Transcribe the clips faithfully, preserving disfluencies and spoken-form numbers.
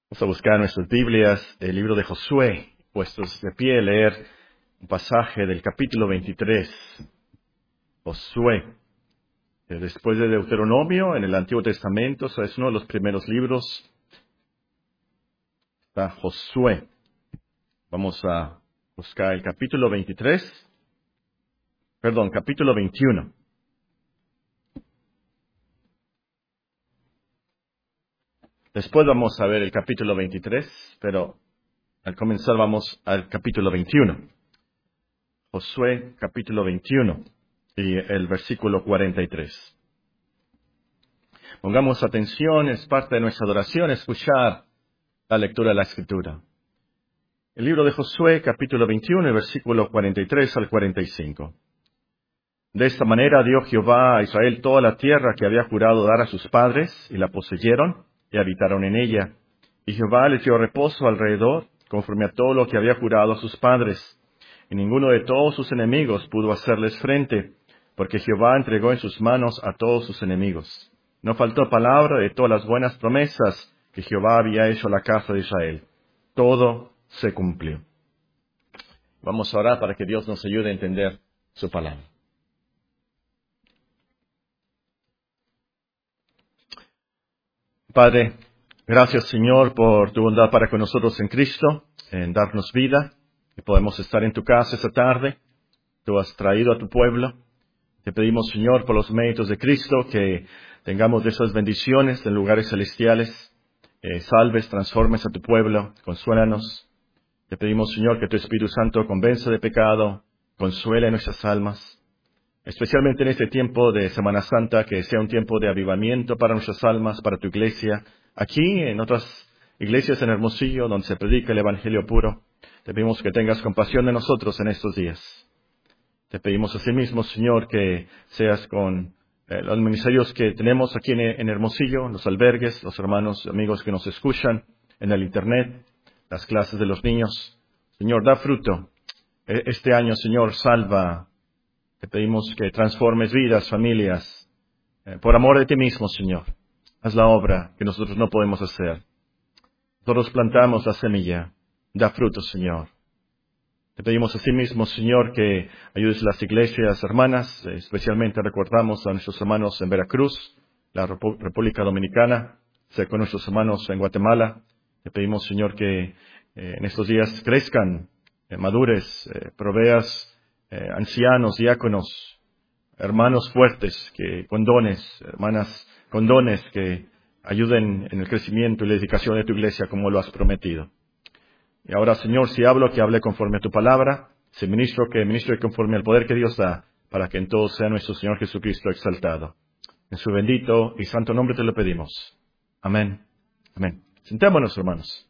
Vamos a buscar en nuestras Biblias el libro de Josué, puestos de pie, leer un pasaje del capítulo veintitrés. Josué, eh, después de Deuteronomio, en el Antiguo Testamento, o sea, es uno de los primeros libros. Está Josué. Vamos a buscar el capítulo veintitrés, perdón, capítulo veintiuno. Después vamos a ver el capítulo veintitrés, pero al comenzar vamos al capítulo veintiuno. Josué, capítulo veintiuno, y el versículo cuarenta y tres. Pongamos atención, es parte de nuestra adoración, escuchar la lectura de la Escritura. El libro de Josué, capítulo veintiuno, el versículo cuarenta y tres al cuarenta y cinco. De esta manera dio Jehová a Israel toda la tierra que había jurado dar a sus padres, y la poseyeron, y habitaron en ella. Y Jehová les dio reposo alrededor, conforme a todo lo que había jurado a sus padres. Y ninguno de todos sus enemigos pudo hacerles frente, porque Jehová entregó en sus manos a todos sus enemigos. No faltó palabra de todas las buenas promesas que Jehová había hecho a la casa de Israel. Todo se cumplió. Vamos a orar para que Dios nos ayude a entender su palabra. Padre, gracias Señor por tu bondad para con nosotros en Cristo, en darnos vida, que podemos estar en tu casa esta tarde. Tú has traído a tu pueblo. Te pedimos Señor por los méritos de Cristo que tengamos de esas bendiciones en lugares celestiales. Eh, salves, transformes a tu pueblo, consuélanos. Te pedimos Señor que tu Espíritu Santo convenza de pecado, consuele nuestras almas. Especialmente en este tiempo de Semana Santa, que sea un tiempo de avivamiento para nuestras almas, para tu iglesia. Aquí, en otras iglesias en Hermosillo, donde se predica el Evangelio puro, te pedimos que tengas compasión de nosotros en estos días. Te pedimos asimismo, Señor, que seas con eh, los ministerios que tenemos aquí en, en Hermosillo, los albergues, los hermanos, amigos que nos escuchan en el Internet, las clases de los niños. Señor, da fruto. Este año, Señor, salva. Te pedimos que transformes vidas, familias, eh, por amor de ti mismo, Señor. Haz la obra que nosotros no podemos hacer. Nosotros plantamos la semilla. Da fruto, Señor. Te pedimos asimismo, Señor, que ayudes a las iglesias hermanas. Eh, especialmente recordamos a nuestros hermanos en Veracruz, la Repu- República Dominicana, sea con nuestros hermanos en Guatemala. Te pedimos, Señor, que eh, en estos días crezcan, eh, madures, eh, proveas Eh, ancianos, diáconos, hermanos fuertes, que con dones, hermanas con dones que ayuden en el crecimiento y la edificación de tu iglesia como lo has prometido. Y ahora, Señor, si hablo, que hable conforme a tu palabra, si ministro, que ministre conforme al poder que Dios da, para que en todo sea nuestro Señor Jesucristo exaltado. En su bendito y santo nombre te lo pedimos. Amén. Amén. Sentémonos, hermanos.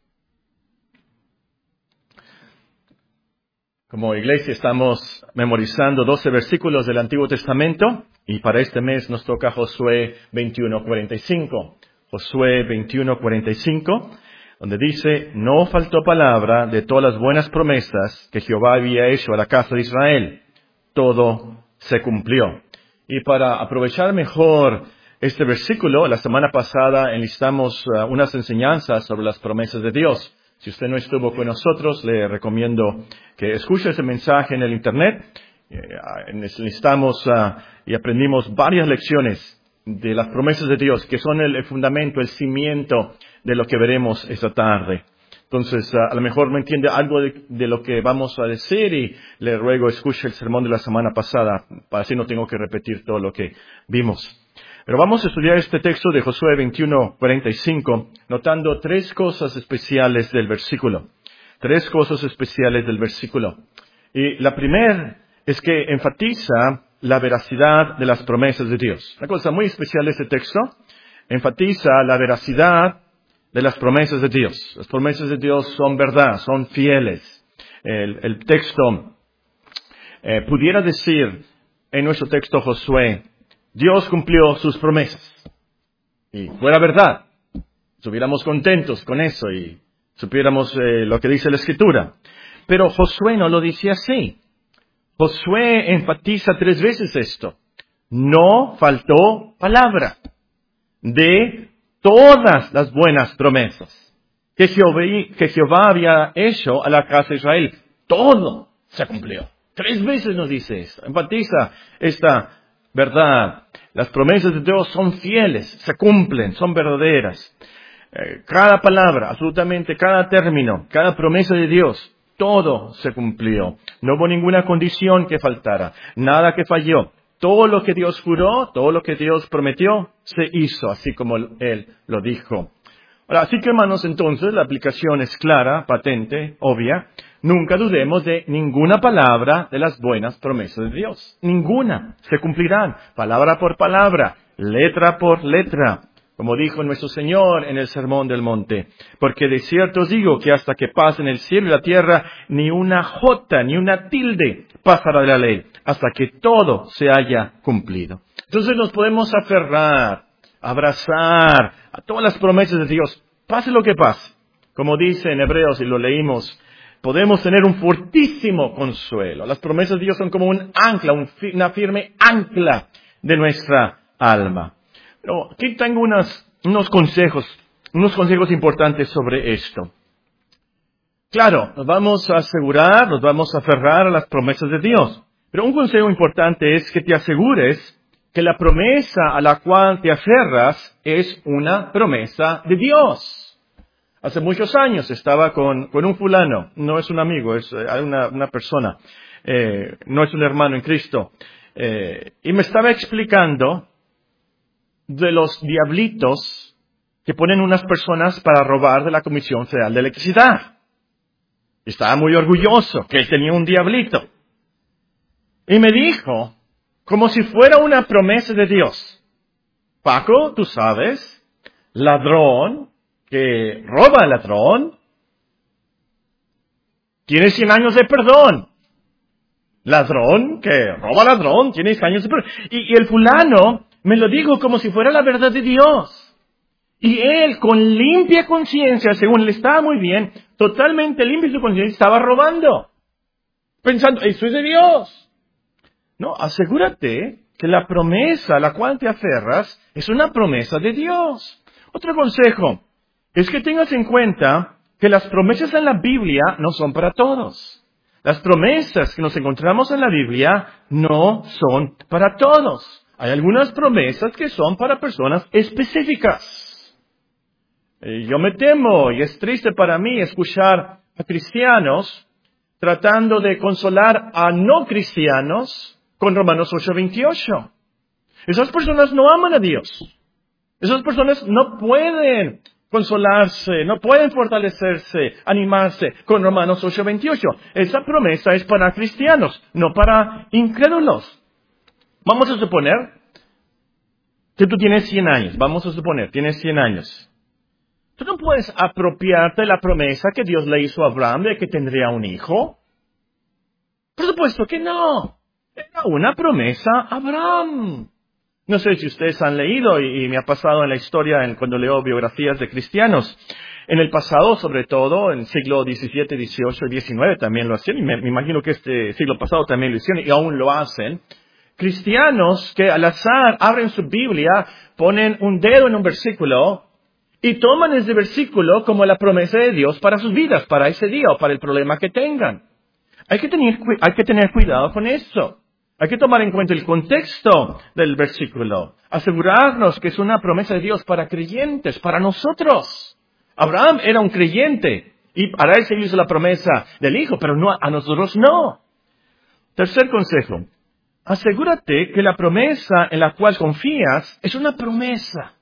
Como iglesia estamos memorizando doce versículos del Antiguo Testamento y para este mes nos toca Josué veintiuno cuarenta y cinco. Josué veintiuno cuarenta y cinco, donde dice, no faltó palabra de todas las buenas promesas que Jehová había hecho a la casa de Israel. Todo se cumplió. Y para aprovechar mejor este versículo, la semana pasada enlistamos uh, unas enseñanzas sobre las promesas de Dios. Si usted no estuvo con nosotros, le recomiendo que escuche ese mensaje en el Internet. Eh, Necesitamos uh, y aprendimos varias lecciones de las promesas de Dios, que son el, el fundamento, el cimiento de lo que veremos esta tarde. Entonces, uh, a lo mejor no entiende algo de, de lo que vamos a decir y le ruego escuche el sermón de la semana pasada, para así no tengo que repetir todo lo que vimos. Pero vamos a estudiar este texto de Josué veintiuno cuarenta y cinco, notando tres cosas especiales del versículo. Tres cosas especiales del versículo. Y la primera es que enfatiza la veracidad de las promesas de Dios. Una cosa muy especial de este texto, enfatiza la veracidad de las promesas de Dios. Las promesas de Dios son verdad, son fieles. El, el texto eh, pudiera decir en nuestro texto Josué, Dios cumplió sus promesas. Y fuera verdad, estuviéramos contentos con eso y supiéramos eh, lo que dice la Escritura. Pero Josué no lo dice así. Josué enfatiza tres veces esto. No faltó palabra de todas las buenas promesas que Jehová, que Jehová había hecho a la casa de Israel. Todo se cumplió. Tres veces nos dice esto. Enfatiza esta verdad. Las promesas de Dios son fieles, se cumplen, son verdaderas. Eh, cada palabra, absolutamente cada término, cada promesa de Dios, todo se cumplió. No hubo ninguna condición que faltara, nada que falló. Todo lo que Dios juró, todo lo que Dios prometió, se hizo, así como Él lo dijo. Ahora, así que hermanos, entonces, la aplicación es clara, patente, obvia. Nunca dudemos de ninguna palabra de las buenas promesas de Dios. Ninguna. Se cumplirán, palabra por palabra, letra por letra. Como dijo nuestro Señor en el Sermón del Monte. Porque de cierto os digo que hasta que pasen el cielo y la tierra, ni una jota, ni una tilde pasará de la ley, hasta que todo se haya cumplido. Entonces nos podemos aferrar, abrazar a todas las promesas de Dios, pase lo que pase. Como dice en Hebreos, y lo leímos, podemos tener un fortísimo consuelo. Las promesas de Dios son como un ancla, un fi- una firme ancla de nuestra alma. Pero aquí tengo unas, unos consejos, unos consejos importantes sobre esto. Claro, nos vamos a asegurar, nos vamos a aferrar a las promesas de Dios. Pero un consejo importante es que te asegures que la promesa a la cual te aferras es una promesa de Dios. Hace muchos años estaba con, con un fulano, no es un amigo, es una, una persona, eh, no es un hermano en Cristo, eh, y me estaba explicando de los diablitos que ponen unas personas para robar de la Comisión Federal de Electricidad. Estaba muy orgulloso que él tenía un diablito. Y me dijo, como si fuera una promesa de Dios: Paco, tú sabes, ladrón que roba al ladrón, tiene cien años de perdón. Ladrón que roba al ladrón, tiene cien años de perdón. Y, y el fulano me lo dijo como si fuera la verdad de Dios. Y él, con limpia conciencia, según le estaba muy bien, totalmente limpia su conciencia, estaba robando. Pensando, eso es de Dios. No, asegúrate que la promesa a la cual te aferras es una promesa de Dios. Otro consejo es que tengas en cuenta que las promesas en la Biblia no son para todos. Las promesas que nos encontramos en la Biblia no son para todos. Hay algunas promesas que son para personas específicas. Y yo me temo, y es triste para mí escuchar a cristianos tratando de consolar a no cristianos con Romanos ocho veintiocho. Esas personas no aman a Dios. Esas personas no pueden consolarse, no pueden fortalecerse, animarse con Romanos ocho veintiocho. Esa promesa es para cristianos, no para incrédulos. Vamos a suponer que tú tienes cien años. Vamos a suponer, tienes cien años. Tú no puedes apropiarte de la promesa que Dios le hizo a Abraham de que tendría un hijo. Por supuesto que no. Era una promesa a Abraham. No sé si ustedes han leído, y, y me ha pasado en la historia en, cuando leo biografías de cristianos. En el pasado, sobre todo, en el siglo diecisiete, dieciocho y diecinueve también lo hacían. Y me, me imagino que este siglo pasado también lo hicieron y aún lo hacen. Cristianos que al azar abren su Biblia, ponen un dedo en un versículo y toman ese versículo como la promesa de Dios para sus vidas, para ese día o para el problema que tengan. Hay que tener, hay que tener cuidado con eso. Hay que tomar en cuenta el contexto del versículo. Asegurarnos que es una promesa de Dios para creyentes, para nosotros. Abraham era un creyente y para él se hizo la promesa del hijo, pero no, a nosotros no. Tercer consejo. Asegúrate que la promesa en la cual confías es una promesa.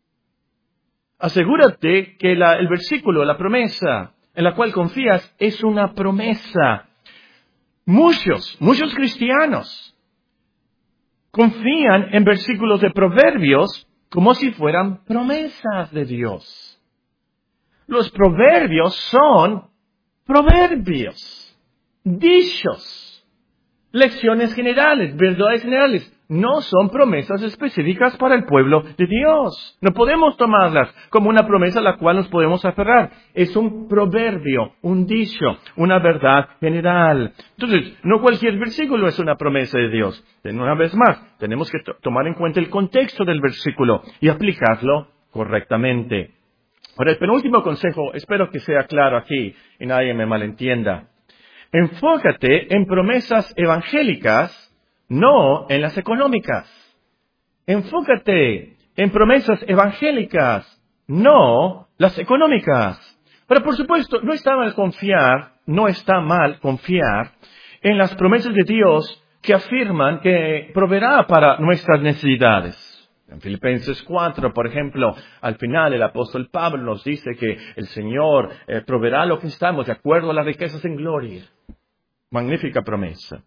Asegúrate que la, el versículo, la promesa en la cual confías es una promesa. Muchos, muchos cristianos confían en versículos de Proverbios como si fueran promesas de Dios. Los proverbios son proverbios, dichos. Lecciones generales, verdades generales, no son promesas específicas para el pueblo de Dios. No podemos tomarlas como una promesa a la cual nos podemos aferrar. Es un proverbio, un dicho, una verdad general. Entonces, no cualquier versículo es una promesa de Dios. Una vez más, tenemos que to- tomar en cuenta el contexto del versículo y aplicarlo correctamente. Ahora, el penúltimo consejo, espero que sea claro aquí y nadie me malentienda. Enfócate en promesas evangélicas, no en las económicas. Enfócate en promesas evangélicas, no las económicas. Pero por supuesto, no está mal confiar, no está mal confiar en las promesas de Dios que afirman que proveerá para nuestras necesidades. En Filipenses cuatro, por ejemplo, al final el apóstol Pablo nos dice que el Señor eh, proveerá lo que estamos de acuerdo a las riquezas en gloria. Magnífica promesa.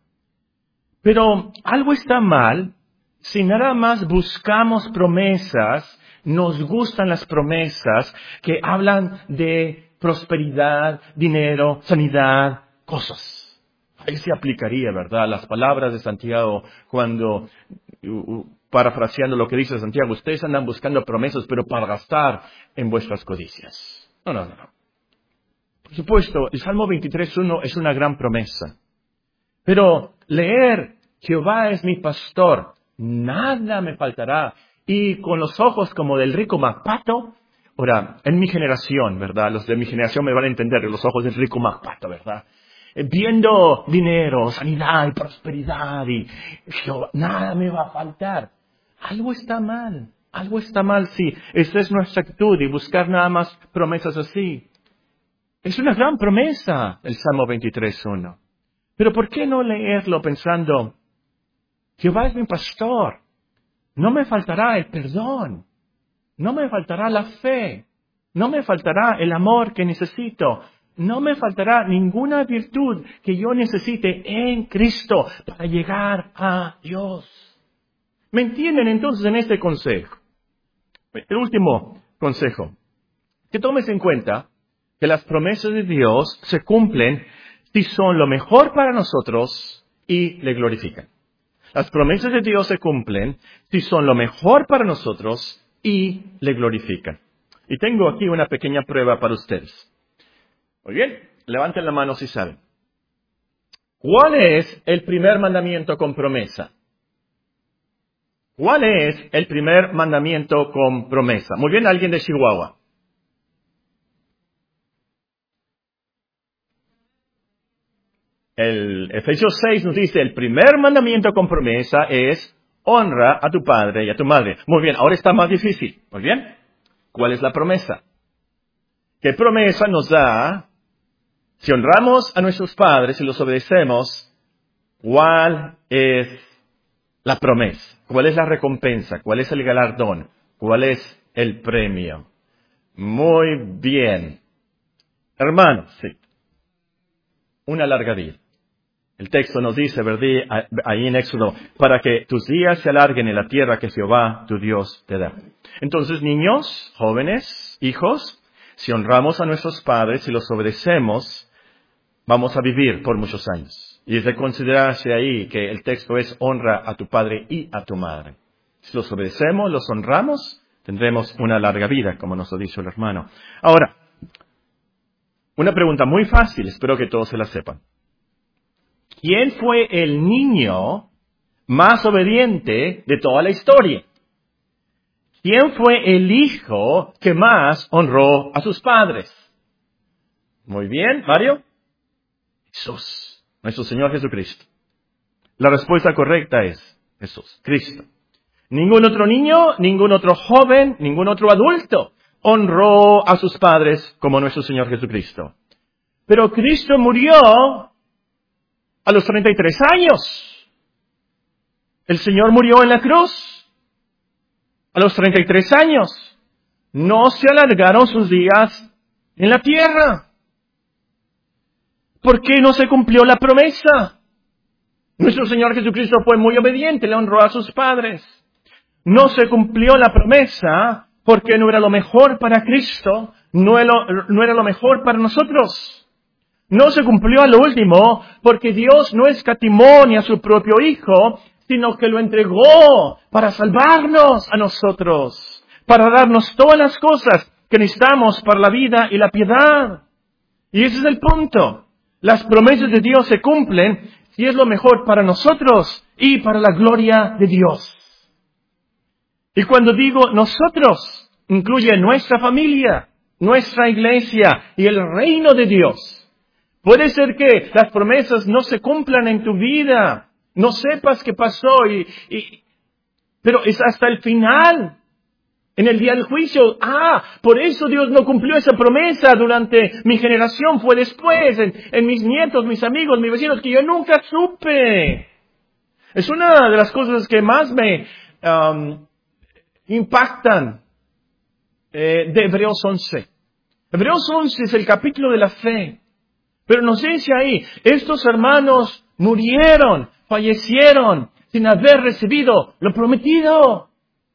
Pero algo está mal si nada más buscamos promesas, nos gustan las promesas que hablan de prosperidad, dinero, sanidad, cosas. Ahí se aplicaría, ¿verdad? Las palabras de Santiago cuando, uh, uh, parafraseando lo que dice Santiago, ustedes andan buscando promesas, pero para gastar en vuestras codicias. No, no, no, no. Por supuesto, el Salmo veintitrés uno es una gran promesa. Pero leer, Jehová es mi pastor, nada me faltará. Y con los ojos como del rico Macpato, ahora, en mi generación, ¿verdad? Los de mi generación me van a entender, los ojos del rico Macpato, ¿verdad? Viendo dinero, sanidad y prosperidad y Jehová, nada me va a faltar. Algo está mal, algo está mal, sí. Esa es nuestra actitud y buscar nada más promesas así. Es una gran promesa el Salmo veintitrés uno. Pero ¿por qué no leerlo pensando, Jehová es mi pastor, no me faltará el perdón, no me faltará la fe, no me faltará el amor que necesito, no me faltará ninguna virtud que yo necesite en Cristo para llegar a Dios? ¿Me entienden entonces en este consejo? El último consejo, que tomes en cuenta que las promesas de Dios se cumplen si son lo mejor para nosotros y le glorifican. Las promesas de Dios se cumplen si son lo mejor para nosotros y le glorifican. Y tengo aquí una pequeña prueba para ustedes. Muy bien, levanten la mano si saben. ¿Cuál es el primer mandamiento con promesa? ¿Cuál es el primer mandamiento con promesa? Muy bien, alguien de Chihuahua. El Efesios seis nos dice, el primer mandamiento con promesa es honra a tu padre y a tu madre. Muy bien, ahora está más difícil. Muy bien, ¿cuál es la promesa? ¿Qué promesa nos da si honramos a nuestros padres y los obedecemos? ¿Cuál es la promesa? ¿Cuál es la recompensa? ¿Cuál es el galardón? ¿Cuál es el premio? Muy bien. Hermanos, sí. Una larga vida. El texto nos dice, ¿verdad? Ahí en Éxodo, para que tus días se alarguen en la tierra que Jehová, tu Dios, te da. Entonces, niños, jóvenes, hijos, si honramos a nuestros padres y los obedecemos, vamos a vivir por muchos años. Y es de considerarse ahí que el texto es honra a tu padre y a tu madre. Si los obedecemos, los honramos, tendremos una larga vida, como nos lo dice el hermano. Ahora, una pregunta muy fácil, espero que todos se la sepan. ¿Quién fue el niño más obediente de toda la historia? ¿Quién fue el hijo que más honró a sus padres? Muy bien, Mario. Jesús, nuestro Señor Jesucristo. La respuesta correcta es Jesús, Cristo. Ningún otro niño, ningún otro joven, ningún otro adulto honró a sus padres como nuestro Señor Jesucristo. Pero Cristo murió a los treinta y tres años. El Señor murió en la cruz a los treinta y tres años. No se alargaron sus días en la tierra. ¿Por qué no se cumplió la promesa? Nuestro Señor Jesucristo fue muy obediente, le honró a sus padres. No se cumplió la promesa porque no era lo mejor para Cristo, no era lo, no era lo mejor para nosotros. No se cumplió a lo último porque Dios no escatimó ni a su propio Hijo, sino que lo entregó para salvarnos a nosotros, para darnos todas las cosas que necesitamos para la vida y la piedad. Y ese es el punto. Las promesas de Dios se cumplen si es lo mejor para nosotros y para la gloria de Dios. Y cuando digo nosotros, incluye nuestra familia, nuestra iglesia y el reino de Dios. Puede ser que las promesas no se cumplan en tu vida, no sepas qué pasó, y, y, pero es hasta el final. En el día del juicio, ah, por eso Dios no cumplió esa promesa durante mi generación, fue después, en, en mis nietos, mis amigos, mis vecinos, que yo nunca supe. Es una de las cosas que más me um, impactan eh, de Hebreos once. Hebreos once es el capítulo de la fe, pero nos dice ahí, estos hermanos murieron, fallecieron, sin haber recibido lo prometido.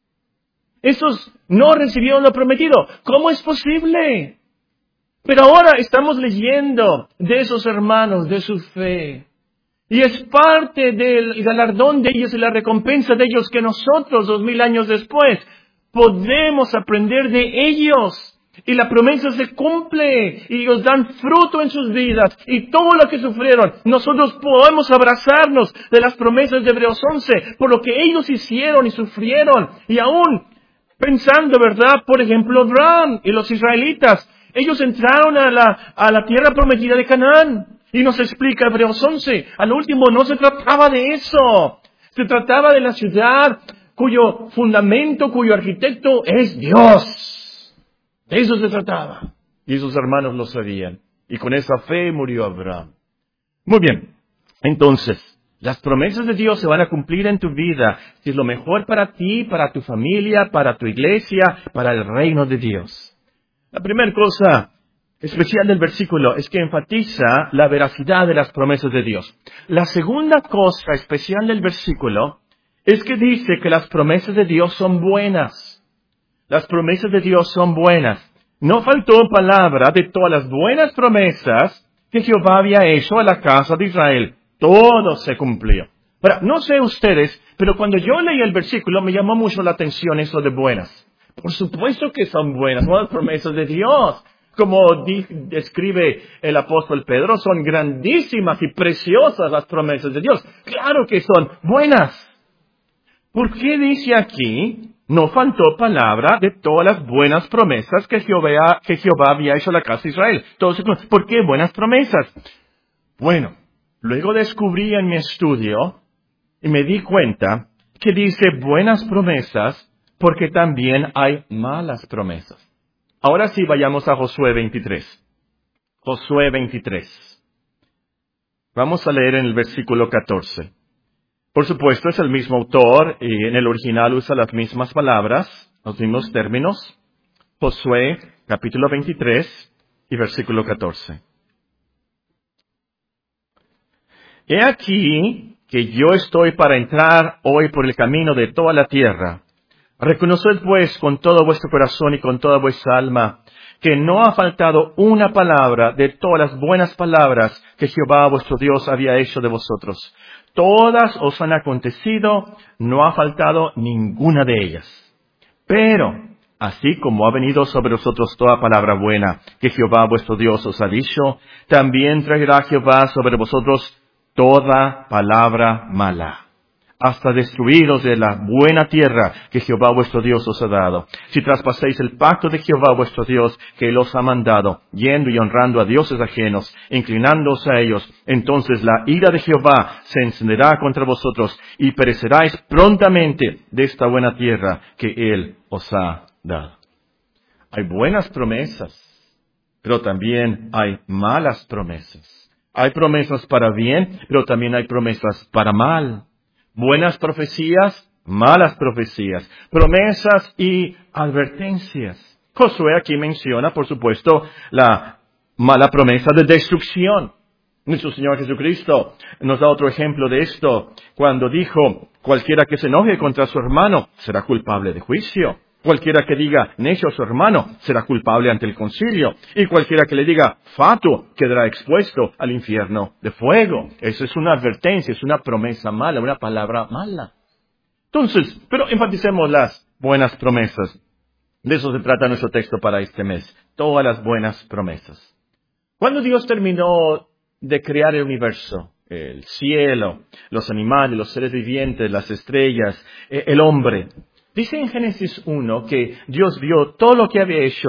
Estos no recibieron lo prometido. ¿Cómo es posible? Pero ahora estamos leyendo de esos hermanos, de su fe. Y es parte del galardón de ellos y la recompensa de ellos que nosotros, dos mil años después, podemos aprender de ellos. Y la promesa se cumple y ellos dan fruto en sus vidas. Y todo lo que sufrieron, nosotros podemos abrazarnos de las promesas de Hebreos once, por lo que ellos hicieron y sufrieron. Y aún pensando, ¿verdad? Por ejemplo, Abraham y los israelitas, ellos entraron a la, a la tierra prometida de Canaán. Y nos explica Hebreos once, al último no se trataba de eso. Se trataba de la ciudad cuyo fundamento, cuyo arquitecto es Dios. De eso se trataba. Y esos hermanos lo sabían. Y con esa fe murió Abraham. Muy bien. Entonces, las promesas de Dios se van a cumplir en tu vida. Si es lo mejor para ti, para tu familia, para tu iglesia, para el reino de Dios. La primera cosa especial del versículo es que enfatiza la veracidad de las promesas de Dios. La segunda cosa especial del versículo es que dice que las promesas de Dios son buenas. Las promesas de Dios son buenas. No faltó palabra de todas las buenas promesas que Jehová había hecho a la casa de Israel. Todo se cumplió. Ahora, no sé ustedes, pero cuando yo leí el versículo me llamó mucho la atención eso de buenas. Por supuesto que son buenas, son las promesas de Dios. Como describe el apóstol Pedro, son grandísimas y preciosas las promesas de Dios. Claro que son buenas. ¿Por qué dice aquí? No faltó palabra de todas las buenas promesas que Jehová, que Jehová había hecho a la casa de Israel. Entonces, ¿por qué buenas promesas? Bueno, luego descubrí en mi estudio y me di cuenta que dice buenas promesas porque también hay malas promesas. Ahora sí, vayamos a Josué veintitrés. Josué veintitrés. Vamos a leer en el versículo catorce. Por supuesto, es el mismo autor y en el original usa las mismas palabras, los mismos términos. Josué, capítulo veintitrés y versículo catorce. He aquí que yo estoy para entrar hoy por el camino de toda la tierra. Reconoced pues con todo vuestro corazón y con toda vuestra alma que no ha faltado una palabra de todas las buenas palabras que Jehová vuestro Dios había hecho de vosotros. Todas os han acontecido, no ha faltado ninguna de ellas. Pero, así como ha venido sobre vosotros toda palabra buena que Jehová vuestro Dios os ha dicho, también traerá Jehová sobre vosotros toda palabra mala, hasta destruiros de la buena tierra que Jehová vuestro Dios os ha dado. Si traspaséis el pacto de Jehová vuestro Dios que Él os ha mandado, yendo y honrando a dioses ajenos, inclinándoos a ellos, entonces la ira de Jehová se encenderá contra vosotros y pereceráis prontamente de esta buena tierra que Él os ha dado. Hay buenas promesas, pero también hay malas promesas. Hay promesas para bien, pero también hay promesas para mal. Buenas profecías, malas profecías, promesas y advertencias. Josué aquí menciona, por supuesto, la mala promesa de destrucción. Nuestro Señor Jesucristo nos da otro ejemplo de esto, cuando dijo, cualquiera que se enoje contra su hermano será culpable de juicio. Cualquiera que diga necio a su hermano será culpable ante el concilio. Y cualquiera que le diga fatuo quedará expuesto al infierno de fuego. Eso es una advertencia, es una promesa mala, una palabra mala. Entonces, pero enfaticemos las buenas promesas. De eso se trata nuestro texto para este mes. Todas las buenas promesas. Cuando Dios terminó de crear el universo, el cielo, los animales, los seres vivientes, las estrellas, el hombre, dice en Génesis uno que Dios vio todo lo que había hecho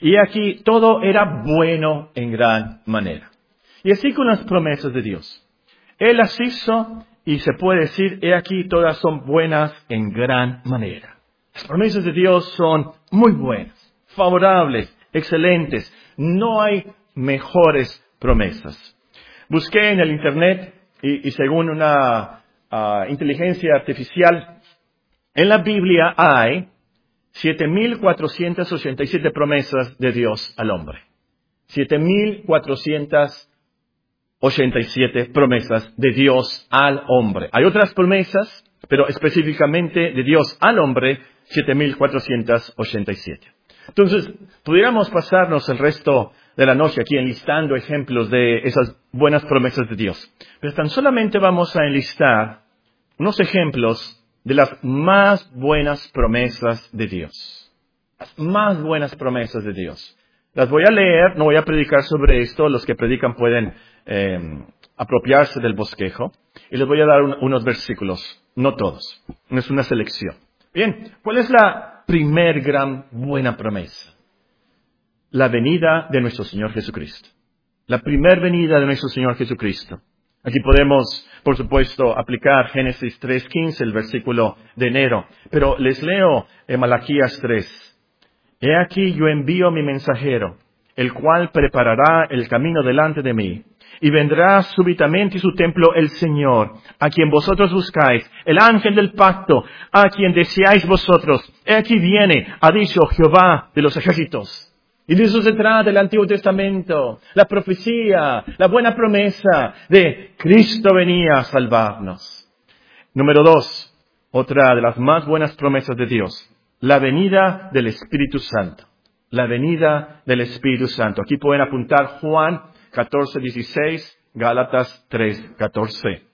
Y aquí todo era bueno en gran manera. Y así con las promesas de Dios. Él las hizo y se puede decir, he aquí todas son buenas en gran manera. Las promesas de Dios son muy buenas, favorables, excelentes. No hay mejores promesas. Busqué en el internet y, y según una uh, inteligencia artificial, en la Biblia hay siete mil cuatrocientas ochenta y siete promesas de Dios al hombre. siete mil cuatrocientas ochenta y siete promesas de Dios al hombre. Hay otras promesas, pero específicamente de Dios al hombre, siete mil cuatrocientas ochenta y siete. Entonces, pudiéramos pasarnos el resto de la noche aquí enlistando ejemplos de esas buenas promesas de Dios. Pero tan solamente vamos a enlistar unos ejemplos de las más buenas promesas de Dios. Las más buenas promesas de Dios. Las voy a leer, no voy a predicar sobre esto, los que predican pueden eh, apropiarse del bosquejo. Y les voy a dar un, unos versículos, no todos, no es una selección. Bien, ¿cuál es la primer gran buena promesa? La venida de nuestro Señor Jesucristo. La primer venida de nuestro Señor Jesucristo. Aquí podemos, por supuesto, aplicar Génesis tres quince, el versículo de enero. Pero les leo en Malaquías tres. He aquí yo envío mi mensajero, el cual preparará el camino delante de mí. Y vendrá súbitamente su templo el Señor, a quien vosotros buscáis, el ángel del pacto, a quien deseáis vosotros. He aquí viene, ha dicho Jehová de los ejércitos. Y de eso se trata el Antiguo Testamento, la profecía, la buena promesa de Cristo venía a salvarnos. Número dos, otra de las más buenas promesas de Dios, la venida del Espíritu Santo. La venida del Espíritu Santo. Aquí pueden apuntar Juan catorce dieciséis, Gálatas tres catorce.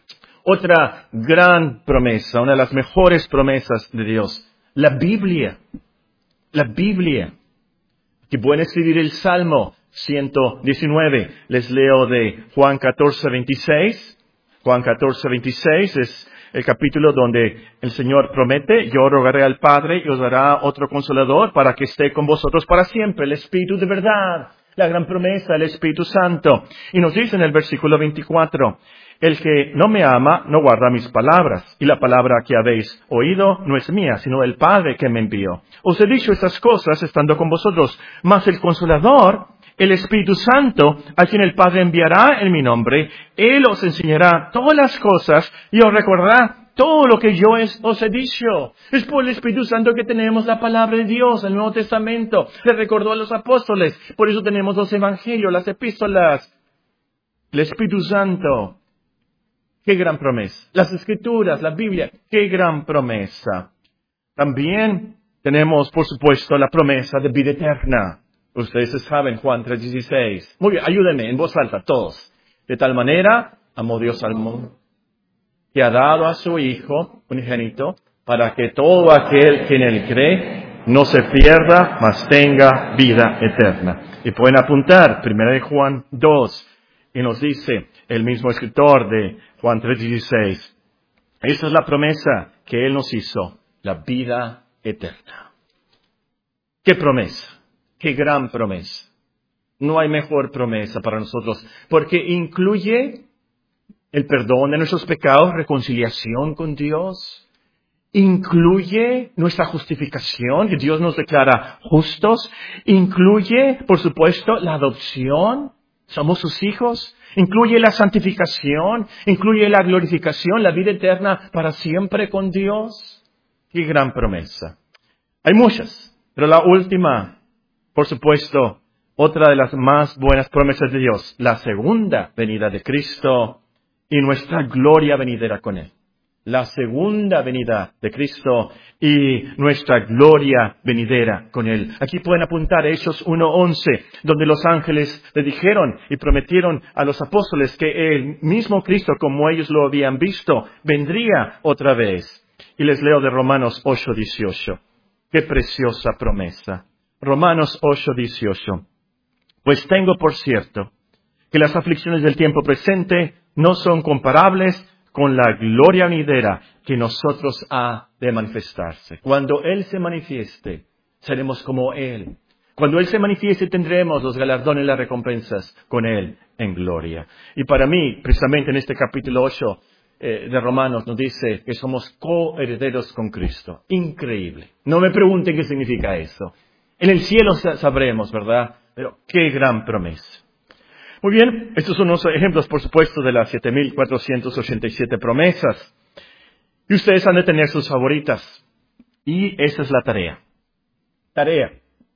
Otra gran promesa, una de las mejores promesas de Dios, la Biblia. La Biblia. Aquí pueden escribir el Salmo ciento diecinueve. Les leo de Juan catorce veintiséis. Juan catorce veintiséis es el capítulo donde el Señor promete, yo rogaré al Padre y os dará otro consolador para que esté con vosotros para siempre, el Espíritu de verdad, la gran promesa, el Espíritu Santo. Y nos dice en el versículo veinticuatro, el que no me ama no guarda mis palabras, y la palabra que habéis oído no es mía, sino del Padre que me envió. Os he dicho estas cosas estando con vosotros, mas el Consolador, el Espíritu Santo, a quien el Padre enviará en mi nombre, Él os enseñará todas las cosas y os recordará todo lo que yo os he dicho. Es por el Espíritu Santo que tenemos la palabra de Dios, el Nuevo Testamento. Le recordó a los apóstoles. Por eso tenemos los evangelios, las epístolas. El Espíritu Santo. ¡Qué gran promesa! Las Escrituras, la Biblia, ¡qué gran promesa! También tenemos, por supuesto, la promesa de vida eterna. Ustedes saben, Juan tres dieciséis. Muy bien, ayúdenme en voz alta, todos. De tal manera, amó Dios al mundo, que ha dado a su Hijo unigénito, para que todo aquel que en él cree no se pierda, mas tenga vida eterna. Y pueden apuntar, primera de Juan dos, y nos dice el mismo escritor de Juan tres dieciséis, esta es la promesa que Él nos hizo, la vida eterna. ¿Qué promesa? ¡Qué gran promesa! No hay mejor promesa para nosotros, porque incluye el perdón de nuestros pecados, reconciliación con Dios. Incluye nuestra justificación, que Dios nos declara justos. Incluye, por supuesto, la adopción. Somos sus hijos. Incluye la santificación. Incluye la glorificación, la vida eterna para siempre con Dios. ¡Qué gran promesa! Hay muchas, pero la última, por supuesto, otra de las más buenas promesas de Dios, la segunda venida de Cristo y nuestra gloria venidera con Él. La segunda venida de Cristo y nuestra gloria venidera con Él. Aquí pueden apuntar Hechos uno once, donde los ángeles le dijeron y prometieron a los apóstoles que el mismo Cristo, como ellos lo habían visto, vendría otra vez. Y les leo de Romanos ocho dieciocho. ¡Qué preciosa promesa! Romanos ocho dieciocho. Pues tengo por cierto que las aflicciones del tiempo presente no son comparables con la gloria venidera que nosotros ha de manifestarse. Cuando Él se manifieste, seremos como Él. Cuando Él se manifieste, tendremos los galardones y las recompensas con Él en gloria. Y para mí, precisamente en este capítulo ocho eh, de Romanos, nos dice que somos coherederos con Cristo. Increíble. No me pregunten qué significa eso. En el cielo sabremos, ¿verdad? Pero qué gran promesa. Muy bien, estos son unos ejemplos, por supuesto, de las siete mil cuatrocientas ochenta y siete promesas. Y ustedes han de tener sus favoritas. Y esa es la tarea. Tarea.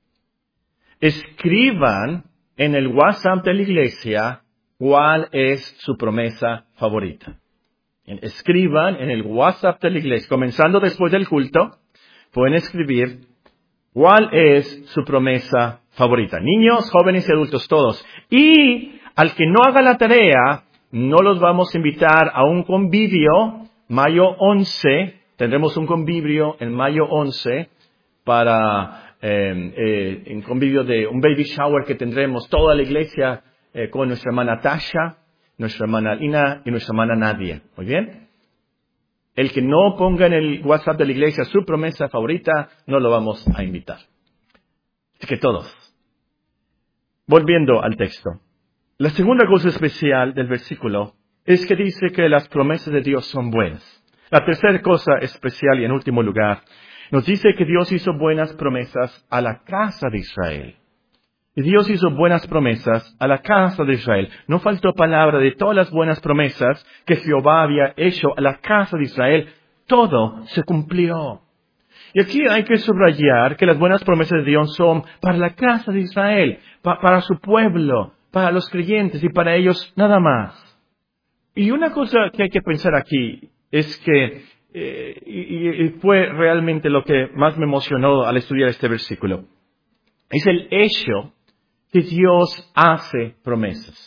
Escriban en el WhatsApp de la iglesia cuál es su promesa favorita. Escriban en el WhatsApp de la iglesia, comenzando después del culto, pueden escribir cuál es su promesa favorita. Niños, jóvenes y adultos todos. Y al que no haga la tarea, no los vamos a invitar a un convivio, mayo once, tendremos un convivio en mayo once para... Eh, eh, en convivio de un baby shower que tendremos toda la iglesia eh, con nuestra hermana Tasha, nuestra hermana Lina y nuestra hermana Nadia. ¿Muy bien? El que no ponga en el WhatsApp de la iglesia su promesa favorita, no lo vamos a invitar. Así que todos. Volviendo al texto. La segunda cosa especial del versículo es que dice que las promesas de Dios son buenas. La tercera cosa especial y en último lugar, nos dice que Dios hizo buenas promesas a la casa de Israel. Y Dios hizo buenas promesas a la casa de Israel. No faltó palabra de todas las buenas promesas que Jehová había hecho a la casa de Israel. Todo se cumplió. Y aquí hay que subrayar que las buenas promesas de Dios son para la casa de Israel, pa- para su pueblo, para los creyentes y para ellos nada más. Y una cosa que hay que pensar aquí es que Eh, y, y fue realmente lo que más me emocionó al estudiar este versículo. Es el hecho que Dios hace promesas.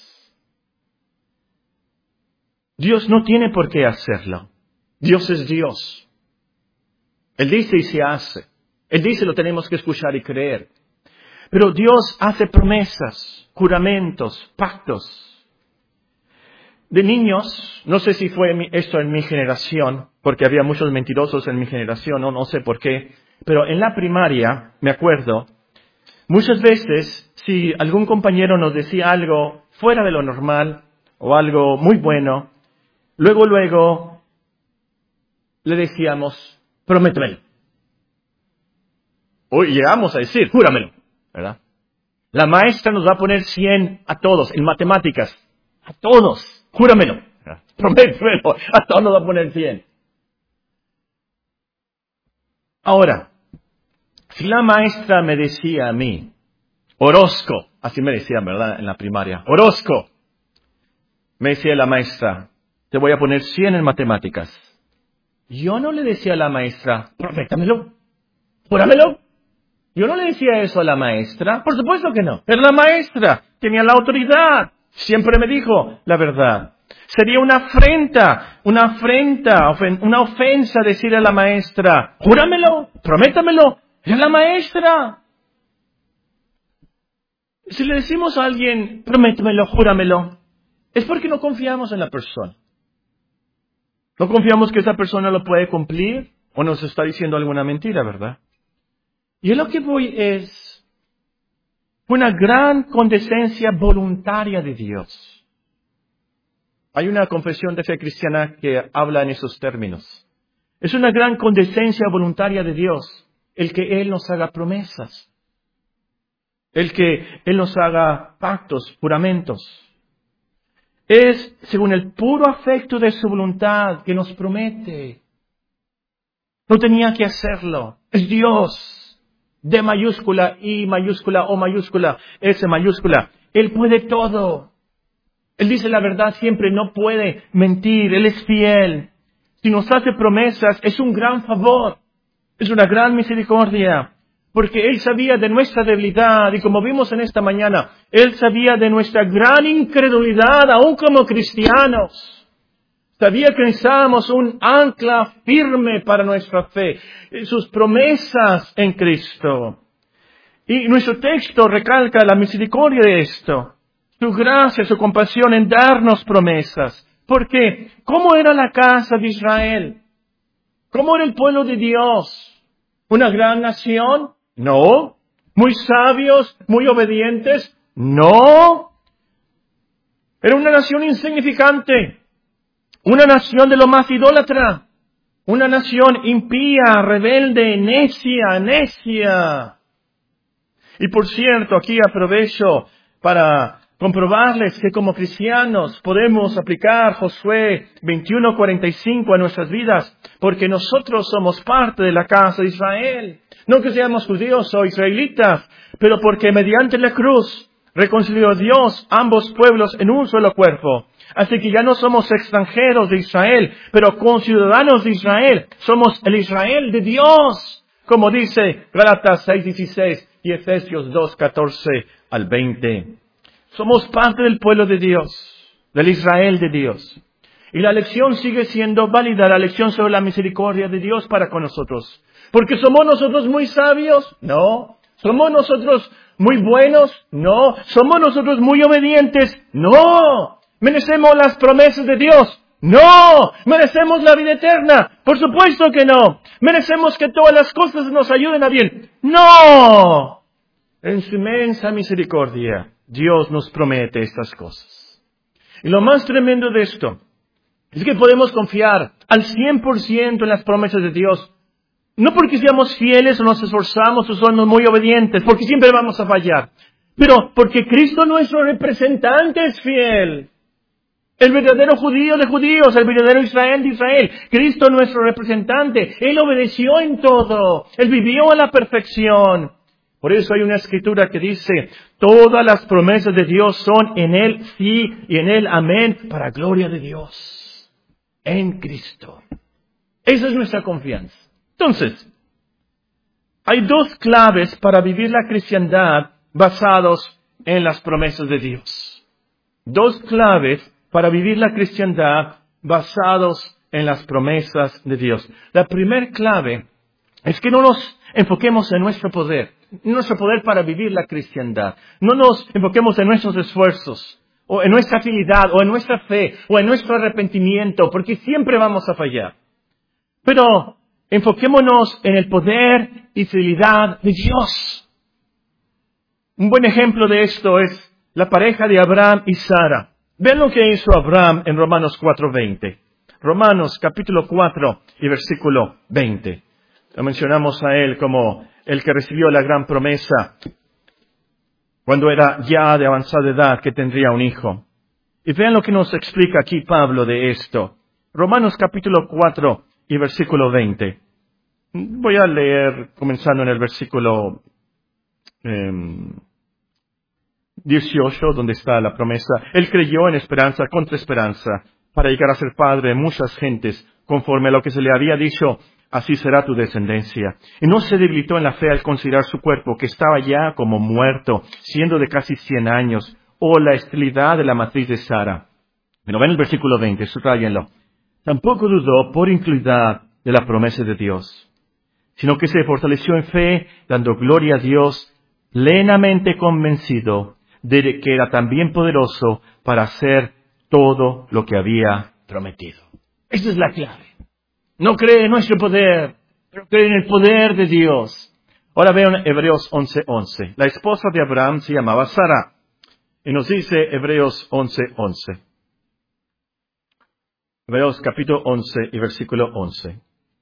Dios no tiene por qué hacerlo. Dios es Dios. Él dice y se hace. Él dice lo tenemos que escuchar y creer. Pero Dios hace promesas, juramentos, pactos. De niños, no sé si fue esto en mi generación, porque había muchos mentirosos en mi generación, no, no sé por qué, pero en la primaria, me acuerdo, muchas veces, si algún compañero nos decía algo fuera de lo normal, o algo muy bueno, luego, luego, le decíamos, prométemelo. O llegamos a decir, júramelo, ¿verdad? La maestra nos va a poner cien a todos, en matemáticas, a todos. Júramelo, prométemelo, a todos nos va a poner cien. Ahora, si la maestra me decía a mí, Orozco, así me decían, ¿verdad? En la primaria, Orozco, me decía la maestra, te voy a poner cien en matemáticas. Yo no le decía a la maestra, prométamelo, júramelo. Yo no le decía eso a la maestra, por supuesto que no. Pero la maestra tenía la autoridad. Siempre me dijo la verdad. Sería una afrenta, una afrenta, ofen- una ofensa decir a la maestra, júramelo, prométamelo, es la maestra. Si le decimos a alguien, prométamelo, júramelo, es porque no confiamos en la persona. No confiamos que esa persona lo puede cumplir o nos está diciendo alguna mentira, ¿verdad? Y lo que voy es una gran condescencia voluntaria de Dios. Hay una confesión de fe cristiana que habla en esos términos. Es una gran condescencia voluntaria de Dios el que Él nos haga promesas, el que Él nos haga pactos, juramentos. Es según el puro afecto de su voluntad que nos promete. No tenía que hacerlo. Es Dios. D mayúscula, I mayúscula, O mayúscula, S mayúscula. Él puede todo. Él dice la verdad siempre, no puede mentir. Él es fiel. Si nos hace promesas, es un gran favor. Es una gran misericordia. Porque Él sabía de nuestra debilidad. Y como vimos en esta mañana, Él sabía de nuestra gran incredulidad, aún como cristianos. Sabía que necesitábamos un ancla firme para nuestra fe, sus promesas en Cristo. Y nuestro texto recalca la misericordia de esto, su gracia, su compasión en darnos promesas. Porque, ¿cómo era la casa de Israel? ¿Cómo era el pueblo de Dios? ¿Una gran nación? No, muy sabios, muy obedientes. No. Era una nación insignificante. Una nación de lo más idólatra. Una nación impía, rebelde, necia, necia. Y por cierto, aquí aprovecho para comprobarles que como cristianos podemos aplicar Josué veintiuno cuarenta y cinco a nuestras vidas, porque nosotros somos parte de la casa de Israel. No que seamos judíos o israelitas, pero porque mediante la cruz reconcilió Dios ambos pueblos en un solo cuerpo. Así que ya no somos extranjeros de Israel, pero conciudadanos de Israel. Somos el Israel de Dios, como dice Gálatas seis dieciséis y Efesios dos catorce al veinte. Somos parte del pueblo de Dios, del Israel de Dios. Y la lección sigue siendo válida, la lección sobre la misericordia de Dios para con nosotros. Porque somos nosotros muy sabios, no. Somos nosotros muy buenos, no. Somos nosotros muy obedientes, no. ¿Merecemos las promesas de Dios? No. ¿Merecemos la vida eterna? Por supuesto que no. ¿Merecemos que todas las cosas nos ayuden a bien? No. En su inmensa misericordia, Dios nos promete estas cosas. Y lo más tremendo de esto es que podemos confiar al cien por ciento en las promesas de Dios. No porque seamos fieles o nos esforzamos o somos muy obedientes, porque siempre vamos a fallar. Pero porque Cristo nuestro representante es fiel. El verdadero judío de judíos, el verdadero Israel de Israel. Cristo nuestro representante. Él obedeció en todo. Él vivió a la perfección. Por eso hay una escritura que dice, todas las promesas de Dios son en Él sí y en Él amén, para gloria de Dios. En Cristo. Esa es nuestra confianza. Entonces, hay dos claves para vivir la cristiandad basados en las promesas de Dios. Dos claves para vivir la cristiandad basados en las promesas de Dios. La primera clave es que no nos enfoquemos en nuestro poder, en nuestro poder para vivir la cristiandad. No nos enfoquemos en nuestros esfuerzos, o en nuestra fidelidad, o en nuestra fe, o en nuestro arrepentimiento, porque siempre vamos a fallar. Pero enfoquémonos en el poder y fidelidad de Dios. Un buen ejemplo de esto es la pareja de Abraham y Sara. Vean lo que hizo Abraham en Romanos cuatro veinte. Romanos capítulo cuatro y versículo veinte. Lo mencionamos a él como el que recibió la gran promesa cuando era ya de avanzada edad que tendría un hijo. Y vean lo que nos explica aquí Pablo de esto. Romanos capítulo cuatro y versículo veinte. Voy a leer comenzando en el versículo eh, dieciocho, donde está la promesa. Él creyó en esperanza contra esperanza, para llegar a ser padre de muchas gentes, conforme a lo que se le había dicho, así será tu descendencia. Y no se debilitó en la fe al considerar su cuerpo, que estaba ya como muerto, siendo de casi cien años, o la esterilidad de la matriz de Sara. Pero ven el versículo veinte, subrayenlo. Tampoco dudó por incredulidad de la promesa de Dios, sino que se fortaleció en fe, dando gloria a Dios, plenamente convencido de que era también poderoso para hacer todo lo que había prometido. Esa es la clave. No cree en nuestro poder, pero cree en el poder de Dios. Ahora vean Hebreos once once. La esposa de Abraham se llamaba Sara. Y nos dice Hebreos once once. Hebreos capítulo once y versículo once.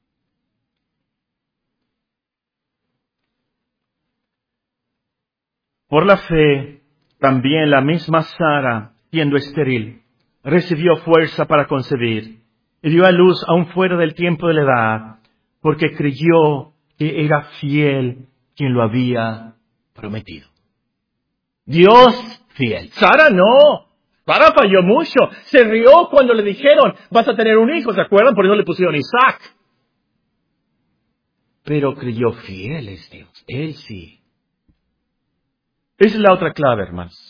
Por la fe, también la misma Sara, siendo estéril, recibió fuerza para concebir y dio a luz aún fuera del tiempo de la edad, porque creyó que era fiel quien lo había prometido. Dios fiel. Sara no. Sara falló mucho. Se rió cuando le dijeron, vas a tener un hijo, ¿se acuerdan? Por eso le pusieron Isaac. Pero creyó fiel es Dios. Él sí. Esa es la otra clave, hermanos.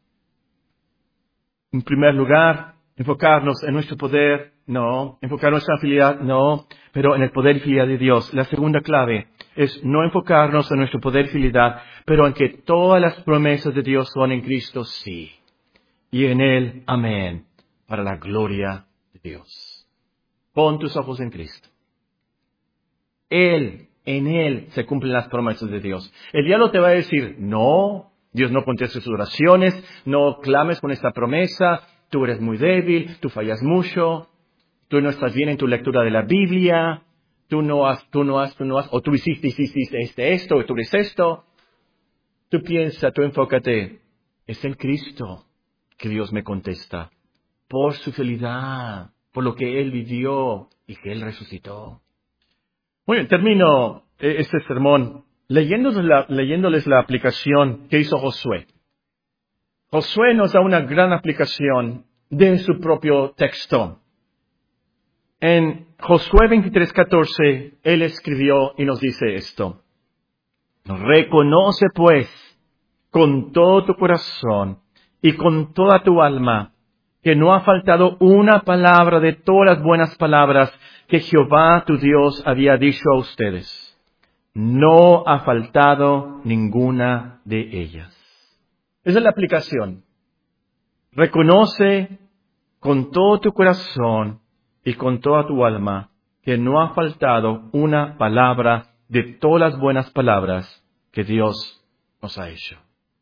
En primer lugar, enfocarnos en nuestro poder, no. Enfocar nuestra fidelidad, no. Pero en el poder y fidelidad de Dios. La segunda clave es no enfocarnos en nuestro poder y fidelidad, pero en que todas las promesas de Dios son en Cristo, sí. Y en Él, amén, para la gloria de Dios. Pon tus ojos en Cristo. Él En Él se cumplen las promesas de Dios. El diablo te va a decir, no, Dios no contesta sus oraciones, no clames con esta promesa, tú eres muy débil, tú fallas mucho, tú no estás bien en tu lectura de la Biblia, tú no has, tú no has, tú no has, o tú hiciste, hiciste este, esto, o tú eres esto. Tú piensa, tú enfócate, es en Cristo que Dios me contesta, por su fidelidad, por lo que Él vivió y que Él resucitó. Muy bien, termino este sermón leyéndoles la, leyéndoles la aplicación que hizo Josué. Josué nos da una gran aplicación de su propio texto. En Josué veintitrés catorce, él escribió y nos dice esto. Reconoce pues con todo tu corazón y con toda tu alma que no ha faltado una palabra de todas las buenas palabras que Jehová tu Dios había dicho a ustedes. No ha faltado ninguna de ellas. Esa es la aplicación. Reconoce con todo tu corazón y con toda tu alma que no ha faltado una palabra de todas las buenas palabras que Dios nos ha hecho.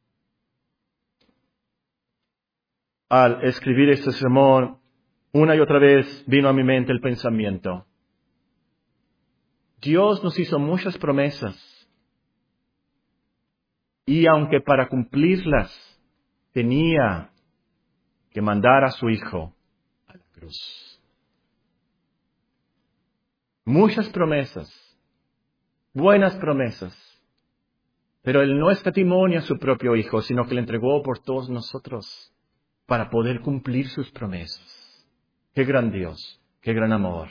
Al escribir este sermón, una y otra vez vino a mi mente el pensamiento. Dios nos hizo muchas promesas y aunque para cumplirlas tenía que mandar a su Hijo a la cruz. Muchas promesas, buenas promesas, pero Él no escatimó a su propio Hijo, sino que le entregó por todos nosotros para poder cumplir sus promesas. ¡Qué gran Dios! ¡Qué gran amor!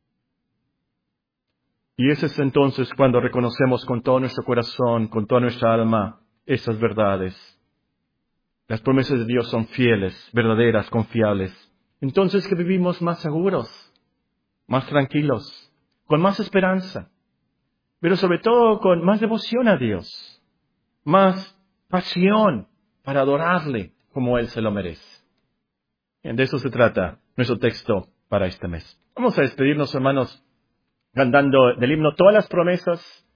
Y ese es entonces cuando reconocemos con todo nuestro corazón, con toda nuestra alma, esas verdades. Las promesas de Dios son fieles, verdaderas, confiables. Entonces que vivimos más seguros, más tranquilos, con más esperanza, pero sobre todo con más devoción a Dios, más pasión para adorarle como Él se lo merece. Bien, de eso se trata nuestro texto para este mes. Vamos a despedirnos, hermanos, cantando del himno todas las promesas